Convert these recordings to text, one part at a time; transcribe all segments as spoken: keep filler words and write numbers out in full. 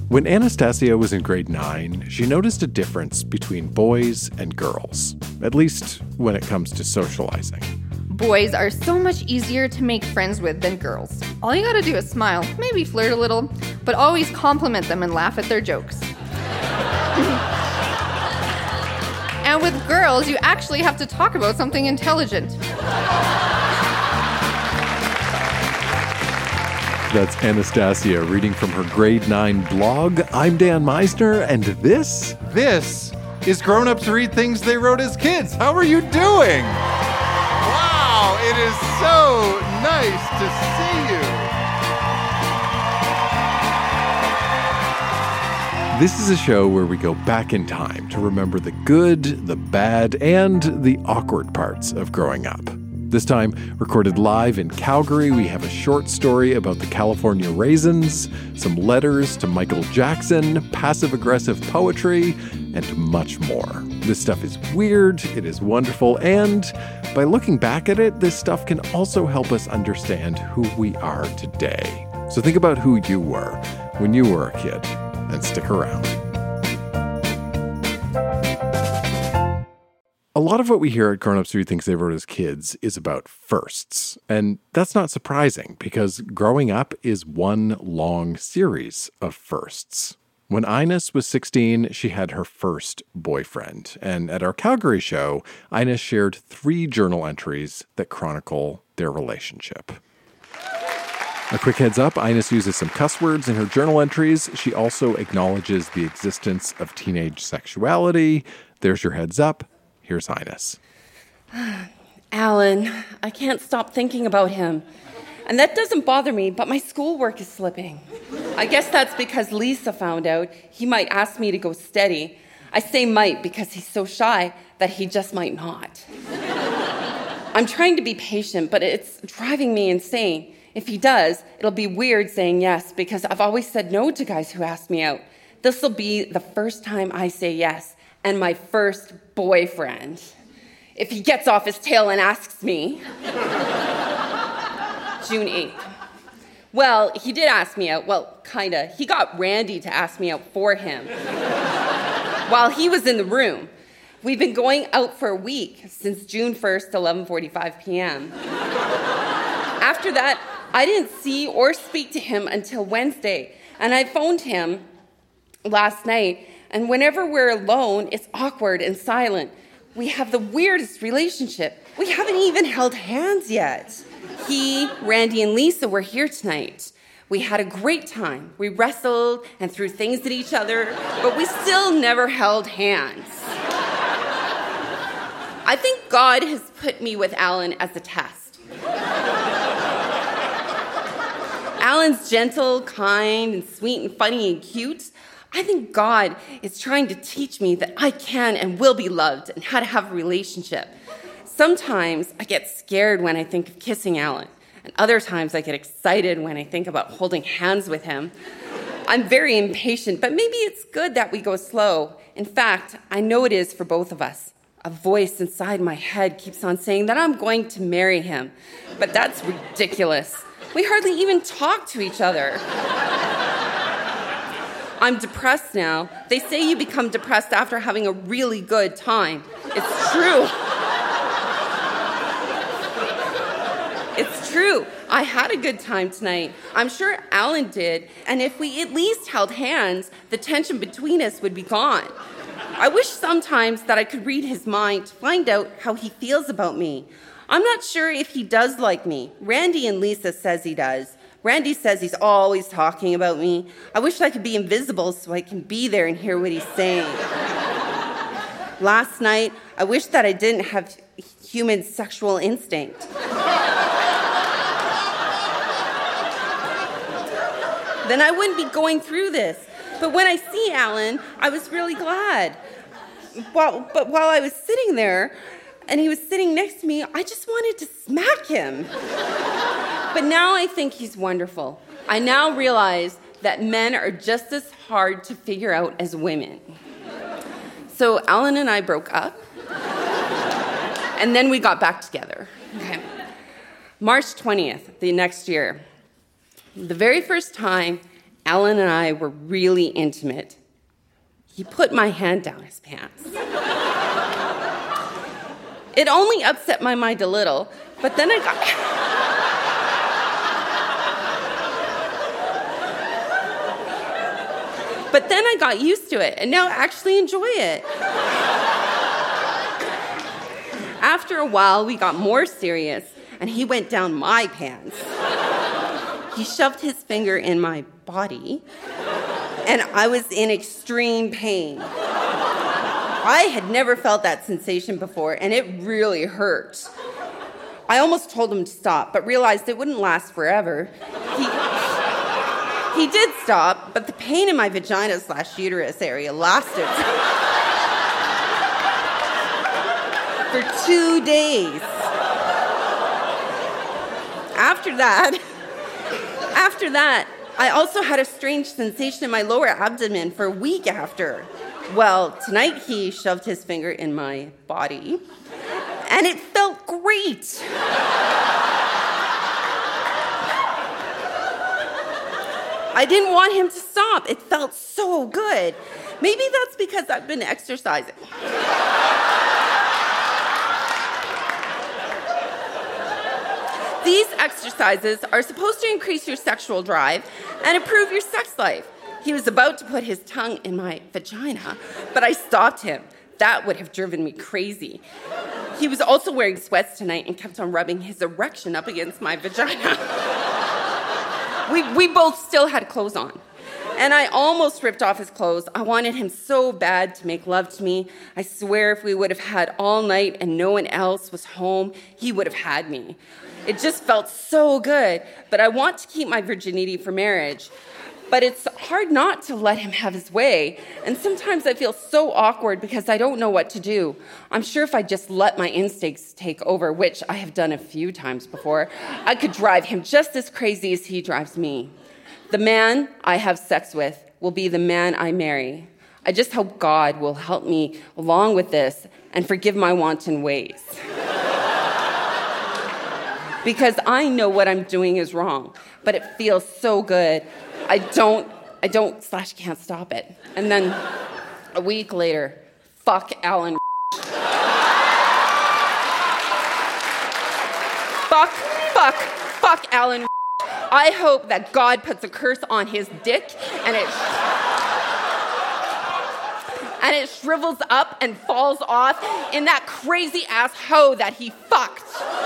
When Anastasia was in grade nine, she noticed a difference between boys and girls, at least when it comes to socializing. Boys are so much easier to make friends with than girls. All you gotta do is smile, maybe flirt a little, but always compliment them and laugh at their jokes. And with girls, you actually have to talk about something intelligent. That's Anastasia reading from her grade nine blog. I'm Dan Meisner, and this? This is Grown Ups Read Things They Wrote as Kids. How are you doing? Wow, it is so nice to see you. This is a show where we go back in time to remember the good, the bad, and the awkward parts of growing up. This time, recorded live in Calgary, we have a short story about the California Raisins, some letters to Michael Jackson, passive-aggressive poetry, and much more. This stuff is weird, it is wonderful, and by looking back at it, this stuff can also help us understand who we are today. So think about who you were when you were a kid, and stick around. A lot of what we hear at Grown Ups Read Things They Wrote as Kids is about firsts. And that's not surprising because growing up is one long series of firsts. When Ines was sixteen, she had her first boyfriend. And at our Calgary show, Ines shared three journal entries that chronicle their relationship. A quick heads up, Ines uses some cuss words in her journal entries. She also acknowledges the existence of teenage sexuality. There's your heads up. Here's Ines. Alan, I can't stop thinking about him. And that doesn't bother me, but my schoolwork is slipping. I guess that's because Lisa found out he might ask me to go steady. I say might because he's so shy that he just might not. I'm trying to be patient, but it's driving me insane. If he does, it'll be weird saying yes because I've always said no to guys who ask me out. This will be the first time I say yes. And my first boyfriend. If he gets off his tail and asks me. June eighth. Well, he did ask me out. Well, kinda. He got Randy to ask me out for him. While he was in the room. We've been going out for a week, since June first, eleven forty-five p.m. After that, I didn't see or speak to him until Wednesday. And I phoned him last night. And whenever we're alone, it's awkward and silent. We have the weirdest relationship. We haven't even held hands yet. He, Randy, and Lisa were here tonight. We had a great time. We wrestled and threw things at each other, but we still never held hands. I think God has put me with Alan as a test. Alan's gentle, kind, and sweet, and funny, and cute. I think God is trying to teach me that I can and will be loved and how to have a relationship. Sometimes I get scared when I think of kissing Alan, and other times I get excited when I think about holding hands with him. I'm very impatient, but maybe it's good that we go slow. In fact, I know it is for both of us. A voice inside my head keeps on saying that I'm going to marry him, but that's ridiculous. We hardly even talk to each other. I'm depressed now. They say you become depressed after having a really good time. It's true. It's true. I had a good time tonight. I'm sure Alan did. And if we at least held hands, the tension between us would be gone. I wish sometimes that I could read his mind to find out how he feels about me. I'm not sure if he does like me. Randy and Lisa says he does. Randy says he's always talking about me. I wish I could be invisible so I can be there and hear what he's saying. Last night, I wish that I didn't have human sexual instinct. Then I wouldn't be going through this. But when I see Alan, I was really glad. While, but while I was sitting there, and he was sitting next to me, I just wanted to smack him. But now I think he's wonderful. I now realize that men are just as hard to figure out as women. So Alan and I broke up, and then we got back together. Okay. March twentieth, the next year, the very first time Alan and I were really intimate. He put my hand down his pants. It only upset my mind a little, but then I got... but then I got used to it, and now I actually enjoy it. After a while, we got more serious, and he went down my pants. He shoved his finger in my body, and I was in extreme pain. I had never felt that sensation before, and it really hurt. I almost told him to stop, but realized it wouldn't last forever. He, he did stop, but the pain in my vagina slash uterus area lasted for two days. After that, after that, I also had a strange sensation in my lower abdomen for a week after. Well, tonight he shoved his finger in my body, and it felt great. I didn't want him to stop. It felt so good. Maybe that's because I've been exercising. These exercises are supposed to increase your sexual drive and improve your sex life. He was about to put his tongue in my vagina, but I stopped him. That would have driven me crazy. He was also wearing sweats tonight and kept on rubbing his erection up against my vagina. we, we both still had clothes on, and I almost ripped off his clothes. I wanted him so bad to make love to me. I swear if we would have had all night and no one else was home, he would have had me. It just felt so good, but I want to keep my virginity for marriage. But it's hard not to let him have his way, and sometimes I feel so awkward because I don't know what to do. I'm sure if I just let my instincts take over, which I have done a few times before, I could drive him just as crazy as he drives me. The man I have sex with will be the man I marry. I just hope God will help me along with this and forgive my wanton ways. Because I know what I'm doing is wrong, but it feels so good. I don't, I don't slash can't stop it. And then a week later, fuck Alan. fuck, fuck, fuck Alan. I hope that God puts a curse on his dick and it and it shrivels up and falls off in that crazy ass hoe that he fucked.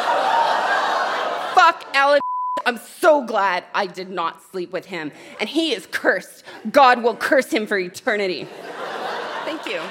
Fuck Alan. I'm so glad I did not sleep with him. And he is cursed. God will curse him for eternity. Thank you.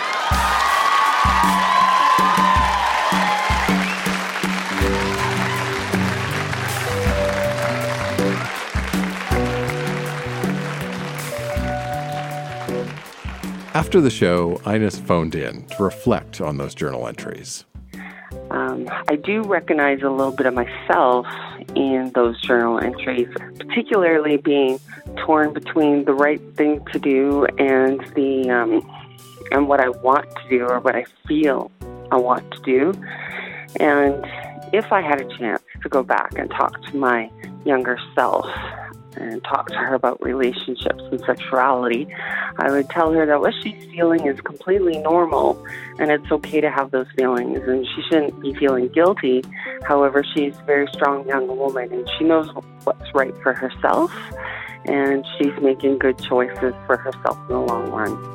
After the show, Ines phoned in to reflect on those journal entries. Um, I do recognize a little bit of myself in those journal entries, particularly being torn between the right thing to do and the um, and what I want to do or what I feel I want to do. And if I had a chance to go back and talk to my younger self and talk to her about relationships and sexuality, I would tell her that what she's feeling is completely normal and it's okay to have those feelings and she shouldn't be feeling guilty. However, she's a very strong young woman and she knows what's right for herself and she's making good choices for herself in the long run.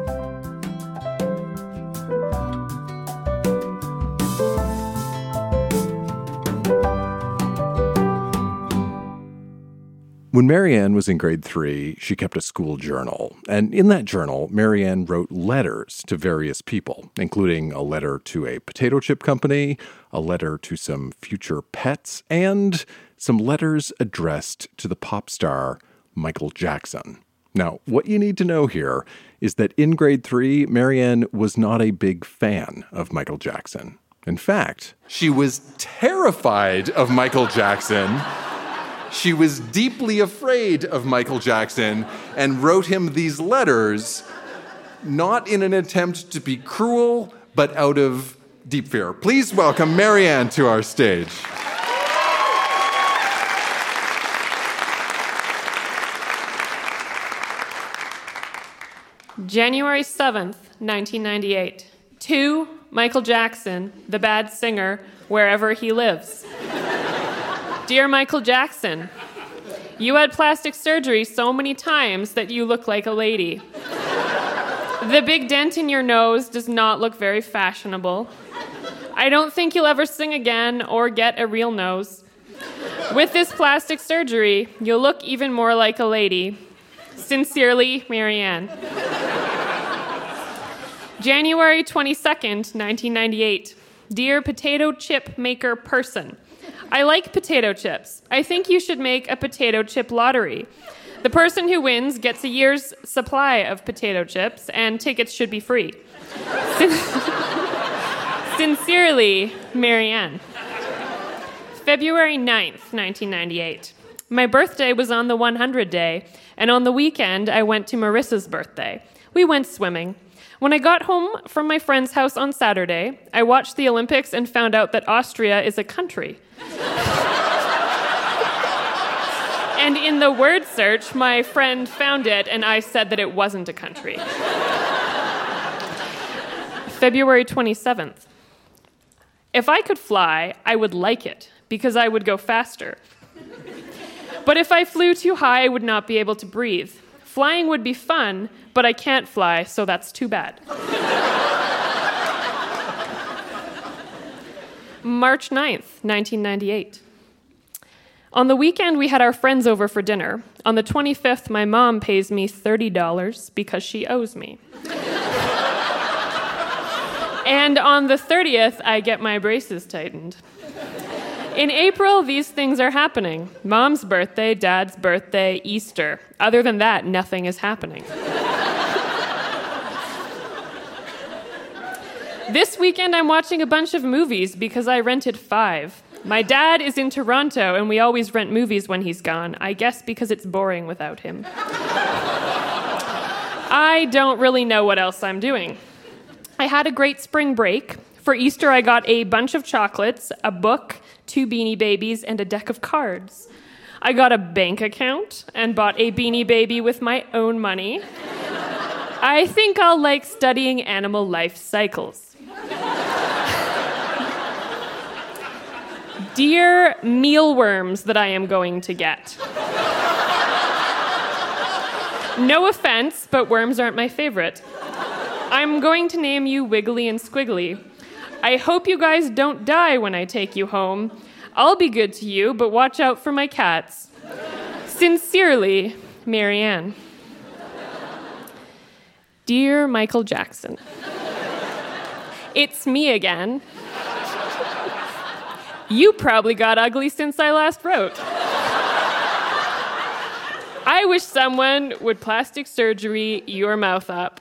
When Marianne was in grade three, she kept a school journal. And in that journal, Marianne wrote letters to various people, including a letter to a potato chip company, a letter to some future pets, and some letters addressed to the pop star Michael Jackson. Now, what you need to know here is that in grade three, Marianne was not a big fan of Michael Jackson. In fact, she was terrified of Michael Jackson. She was deeply afraid of Michael Jackson and wrote him these letters, not in an attempt to be cruel, but out of deep fear. Please welcome Marianne to our stage. January seventh, nineteen ninety-eight. To Michael Jackson, the bad singer, wherever he lives. Dear Michael Jackson, you had plastic surgery so many times that you look like a lady. The big dent in your nose does not look very fashionable. I don't think you'll ever sing again or get a real nose. With this plastic surgery, you'll look even more like a lady. Sincerely, Marianne. January twenty-second, nineteen ninety-eight. Dear potato chip maker person, I like potato chips. I think you should make a potato chip lottery. The person who wins gets a year's supply of potato chips, and tickets should be free. Sincerely, Marianne. February ninth, nineteen ninety-eight. My birthday was on the one hundred day, and on the weekend I went to Marissa's birthday. We went swimming. When I got home from my friend's house on Saturday, I watched the Olympics and found out that Austria is a country. And in the word search, my friend found it, and I said that it wasn't a country. February twenty-seventh. If I could fly, I would like it, because I would go faster. But if I flew too high, I would not be able to breathe. Flying would be fun, but I can't fly, so that's too bad. March ninth, nineteen ninety-eight. On the weekend, we had our friends over for dinner. On the twenty-fifth, my mom pays me thirty dollars because she owes me. And on the thirtieth, I get my braces tightened. In April, these things are happening. Mom's birthday, Dad's birthday, Easter. Other than that, nothing is happening. This weekend, I'm watching a bunch of movies because I rented five. My dad is in Toronto, and we always rent movies when he's gone. I guess because it's boring without him. I don't really know what else I'm doing. I had a great spring break. For Easter, I got a bunch of chocolates, a book, two Beanie Babies, and a deck of cards. I got a bank account and bought a Beanie Baby with my own money. I think I'll like studying animal life cycles. Dear mealworms that I am going to get. No offense, but worms aren't my favorite. I'm going to name you Wiggly and Squiggly. I hope you guys don't die when I take you home. I'll be good to you, but watch out for my cats. Sincerely, Marianne. Dear Michael Jackson, it's me again. You probably got ugly since I last wrote. I wish someone would plastic surgery your mouth up.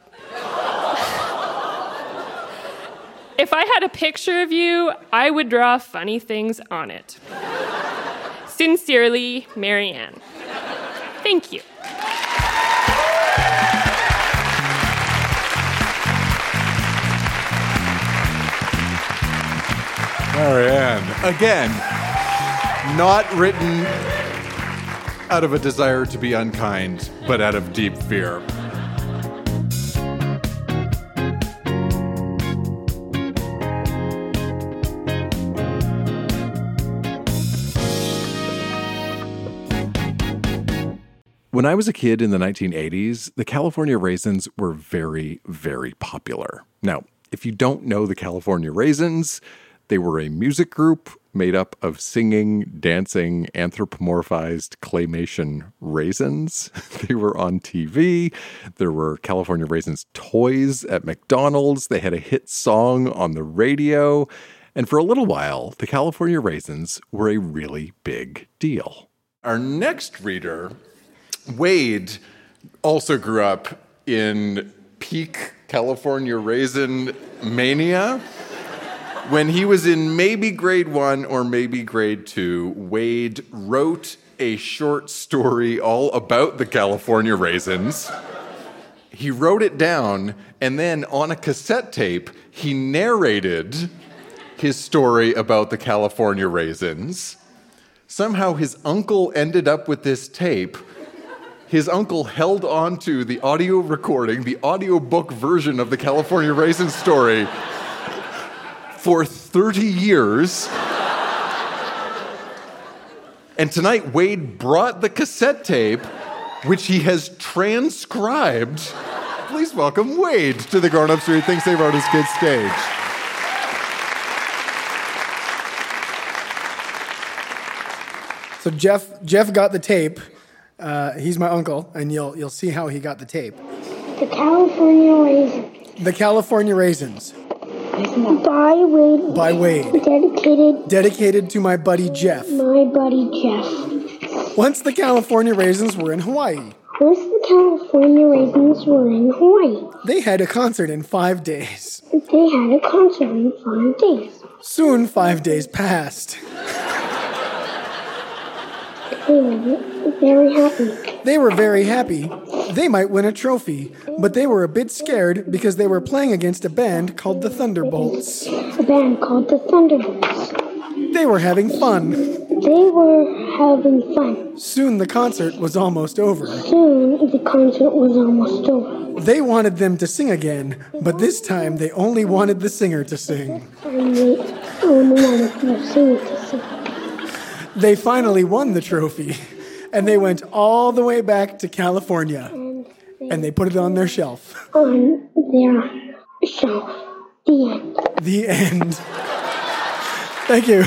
If I had a picture of you, I would draw funny things on it. Sincerely, Marianne. Thank you. Marianne, again, not written out of a desire to be unkind, but out of deep fear. When I was a kid in the nineteen eighties, the California Raisins were very, very popular. Now, if you don't know the California Raisins, they were a music group made up of singing, dancing, anthropomorphized claymation raisins. They were on T V. There were California Raisins toys at McDonald's. They had a hit song on the radio. And for a little while, the California Raisins were a really big deal. Our next reader, Wade, also grew up in peak California Raisin mania. When he was in maybe grade one or maybe grade two, Wade wrote a short story all about the California Raisins. He wrote it down, and then on a cassette tape, he narrated his story about the California Raisins. Somehow his uncle ended up with this tape. his uncle held on to the audio recording, the audiobook version of the California Raisins story for thirty years. And tonight, Wade brought the cassette tape, which he has transcribed. Please welcome Wade to the Grown Ups Read Things They Wrote as Kids stage. So Jeff, Jeff got the tape. Uh, he's my uncle, and you'll you'll see how he got the tape. The California Raisins. The California Raisins. By Wade. By Wade. Dedicated. Dedicated to my buddy Jeff. My buddy Jeff. Once the California Raisins were in Hawaii. Once the California Raisins were in Hawaii. They had a concert in five days. They had a concert in five days. Soon, five days passed. They were very happy. They were very happy. They might win a trophy, but they were a bit scared because they were playing against a band called the Thunderbolts. A band called the Thunderbolts. They were having fun. They were having fun. Soon the concert was almost over. Soon the concert was almost over. They wanted them to sing again, but this time they only wanted the singer to sing. And they only wanted the singer to sing. They finally won the trophy, and they went all the way back to California, And they, and they put it on their shelf. on their shelf. The end. The end. Thank you.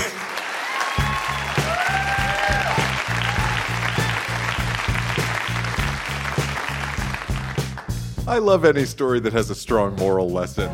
I love any story that has a strong moral lesson.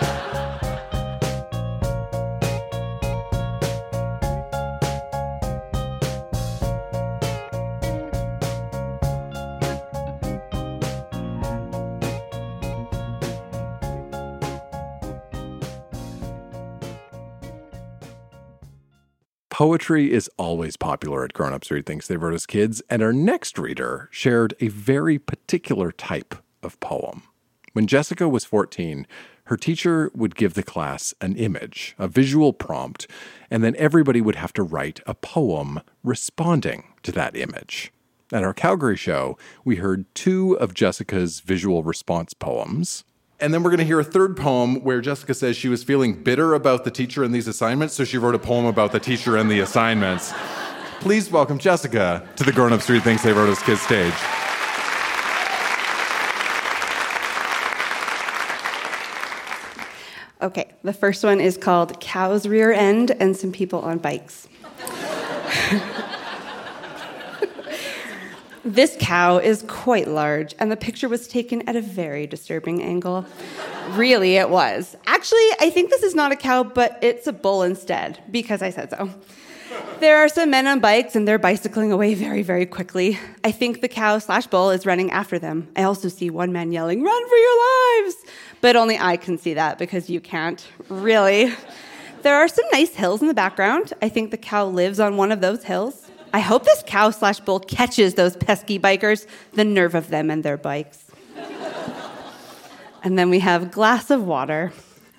Poetry is always popular at Grown Ups Read Things They Wrote as Kids, and our next reader shared a very particular type of poem. When Jessica was fourteen, her teacher would give the class an image, a visual prompt, and then everybody would have to write a poem responding to that image. At our Calgary show, we heard two of Jessica's visual response poems. And then we're going to hear a third poem where Jessica says she was feeling bitter about the teacher and these assignments, so she wrote a poem about the teacher and the assignments. Please welcome Jessica to the Grown Ups Read Things They Wrote as Kids stage. Okay, the first one is called Cow's Rear End and Some People on Bikes. This cow is quite large, and the picture was taken at a very disturbing angle. Really, it was. Actually, I think this is not a cow, but it's a bull instead, because I said so. There are some men on bikes, and they're bicycling away very, very quickly. I think the cow slash bull is running after them. I also see one man yelling, "Run for your lives!" But only I can see that, because you can't. Really. There are some nice hills in the background. I think the cow lives on one of those hills. I hope this cow slash bull catches those pesky bikers, the nerve of them and their bikes. And then we have glass of water.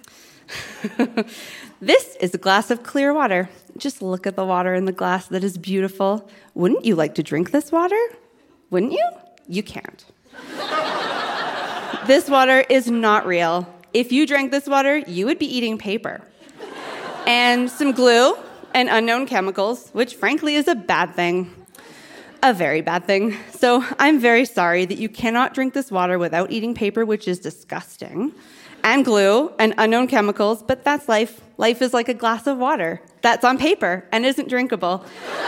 This is a glass of clear water. Just look at the water in the glass that is beautiful. Wouldn't you like to drink this water? Wouldn't you? You can't. This water is not real. If you drank this water, you would be eating paper. And some glue and unknown chemicals, which frankly is a bad thing. A very bad thing. So I'm very sorry that you cannot drink this water without eating paper, which is disgusting, and glue and unknown chemicals, but that's life. Life is like a glass of water that's on paper and isn't drinkable.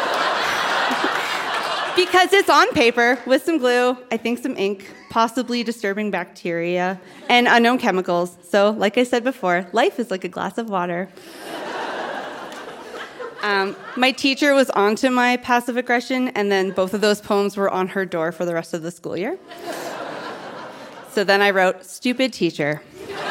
Because it's on paper with some glue, I think some ink, possibly disturbing bacteria, and unknown chemicals. So like I said before, life is like a glass of water. Um, my teacher was onto my passive aggression, and then both of those poems were on her door for the rest of the school year. So then I wrote, "Stupid teacher."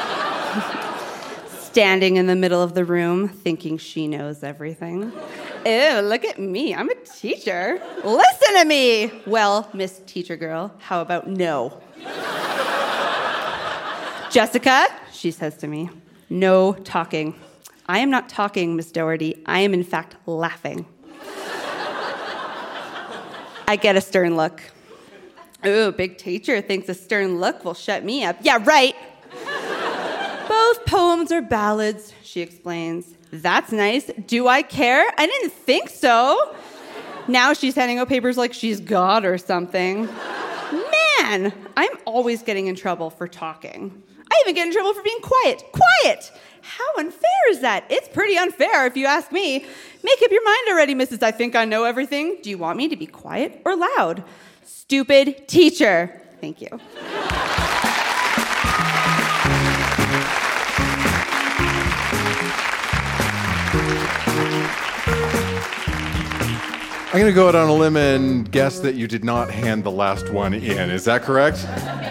Standing in the middle of the room, thinking she knows everything. Ew, look at me, I'm a teacher. Listen to me. Well, Miss Teacher Girl, how about no? "Jessica," she says to me, "no talking." "I am not talking, Miss Doherty. I am, in fact, laughing." I get a stern look. Ooh, big teacher thinks a stern look will shut me up. Yeah, right. Both poems are ballads, she explains. That's nice. Do I care? I didn't think so. Now she's handing out papers like she's God or something. Man, I'm always getting in trouble for talking. I even get in trouble for being quiet. Quiet! How unfair is that? It's pretty unfair if you ask me. Make up your mind already, Missus I think I know everything. Do you want me to be quiet or loud? Stupid teacher. Thank you. I'm going to go out on a limb and guess that you did not hand the last one in. Is that correct?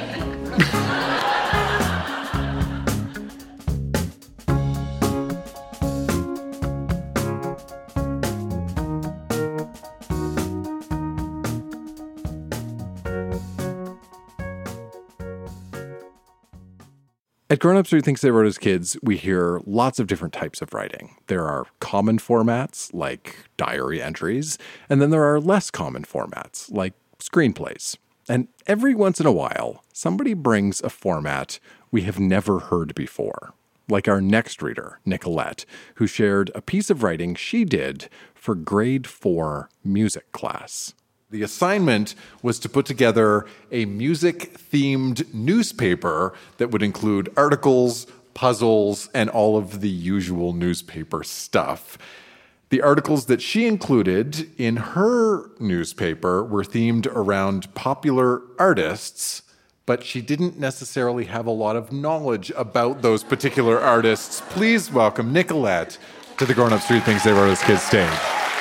At Grown Ups Who Thinks They Wrote as Kids, we hear lots of different types of writing. There are common formats, like diary entries, and then there are less common formats, like screenplays. And every once in a while, somebody brings a format we have never heard before, like our next reader, Nicolette, who shared a piece of writing she did for grade four music class. The assignment was to put together a music-themed newspaper that would include articles, puzzles, and all of the usual newspaper stuff. The articles that she included in her newspaper were themed around popular artists, but she didn't necessarily have a lot of knowledge about those particular artists. Please welcome Nicolette to the Grown Ups Who Thinks They Wrote as Kids stage.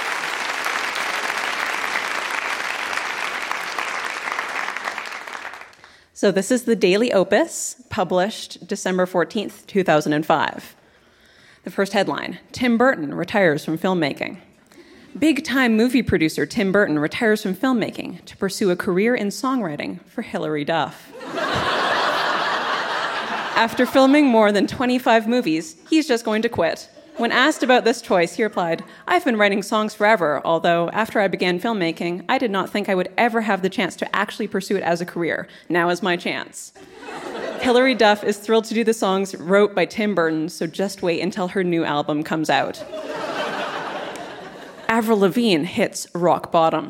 So this is the Daily Opus, published December fourteenth, two thousand five. The first headline, Tim Burton retires from filmmaking. Big-time movie producer Tim Burton retires from filmmaking to pursue a career in songwriting for Hilary Duff. After filming more than twenty-five movies, he's just going to quit. When asked about this choice, he replied, I've been writing songs forever, although after I began filmmaking, I did not think I would ever have the chance to actually pursue it as a career. Now is my chance. Hilary Duff is thrilled to do the songs wrote by Tim Burton, so just wait until her new album comes out. Avril Lavigne hits rock bottom.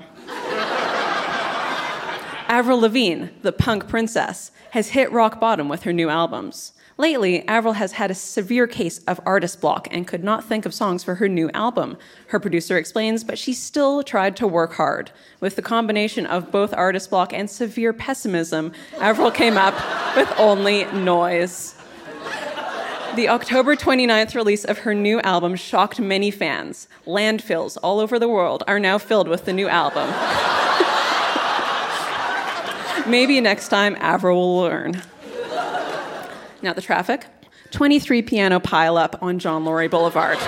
Avril Lavigne, the punk princess, has hit rock bottom with her new albums. Lately, Avril has had a severe case of artist block and could not think of songs for her new album. Her producer explains, but she still tried to work hard. With the combination of both artist block and severe pessimism, Avril came up with only noise. The October twenty-ninth release of her new album shocked many fans. Landfills all over the world are now filled with the new album. Maybe next time Avril will learn. Now the traffic. twenty-three piano pile-up on John Laurie Boulevard.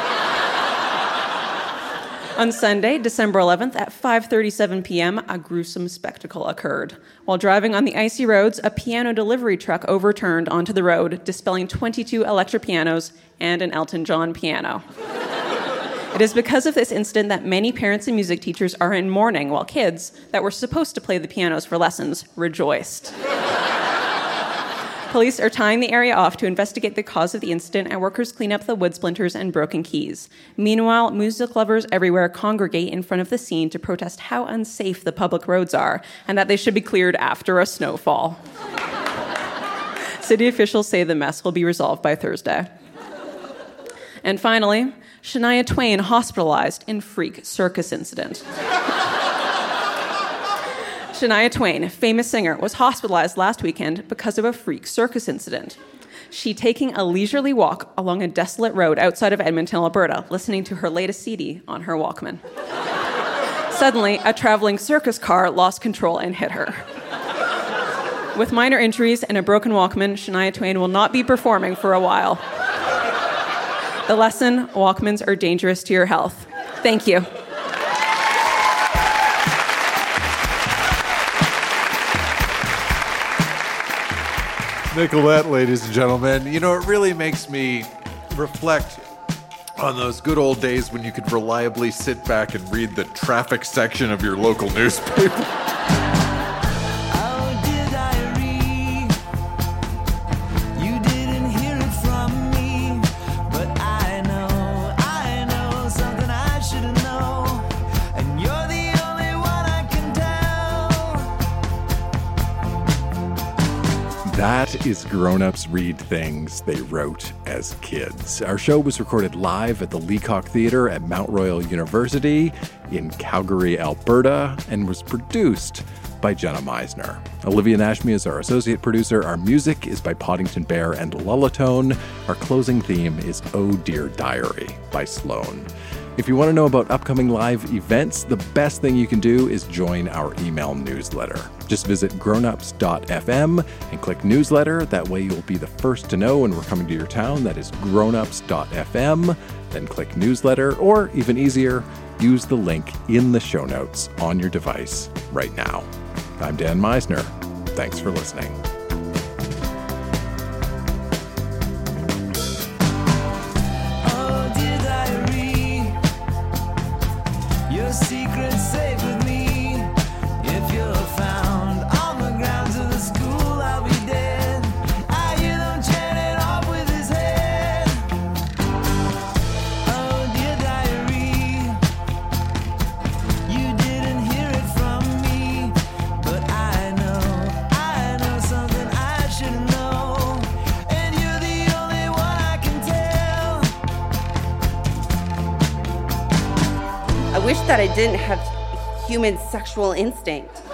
On Sunday, December eleventh, at five thirty-seven p.m., a gruesome spectacle occurred. While driving on the icy roads, a piano delivery truck overturned onto the road, dispelling twenty-two electric pianos and an Elton John piano. It is because of this incident that many parents and music teachers are in mourning, while kids, that were supposed to play the pianos for lessons, rejoiced. Police are tying the area off to investigate the cause of the incident, and workers clean up the wood splinters and broken keys. Meanwhile, music lovers everywhere congregate in front of the scene to protest how unsafe the public roads are and that they should be cleared after a snowfall. City officials say the mess will be resolved by Thursday. And finally, Shania Twain hospitalized in freak circus incident. Shania Twain, a famous singer, was hospitalized last weekend because of a freak circus incident. She taking a leisurely walk along a desolate road outside of Edmonton, Alberta, listening to her latest C D on her Walkman. Suddenly, a traveling circus car lost control and hit her. With minor injuries and a broken Walkman, Shania Twain will not be performing for a while. The lesson, Walkmans are dangerous to your health. Thank you. Nicolette, ladies and gentlemen. You know, it really makes me reflect on those good old days when you could reliably sit back and read the traffic section of your local newspaper. That is Grown Ups Read Things They Wrote as Kids. Our show was recorded live at the Leacock Theatre at Mount Royal University in Calgary, Alberta, and was produced by Jenna Meisner. Olivia Nashmi is our associate producer. Our music is by Poddington Bear and Lullatone. Our closing theme is Oh Dear Diary by Sloan. If you want to know about upcoming live events, the best thing you can do is join our email newsletter. Just visit grownups dot f m and click newsletter. That way you'll be the first to know when we're coming to your town. That is grownups dot f m. Then click newsletter, or even easier, use the link in the show notes on your device right now. I'm Dan Meisner. Thanks for listening. Secret safe with me. If you're found on the grounds of the school, I'll be dead. I hear them chanting off with his head. Oh dear diary, you didn't hear it from me, but I know, I know something I should know, and you're the only one I can tell. I wish that I didn't have human sexual instinct.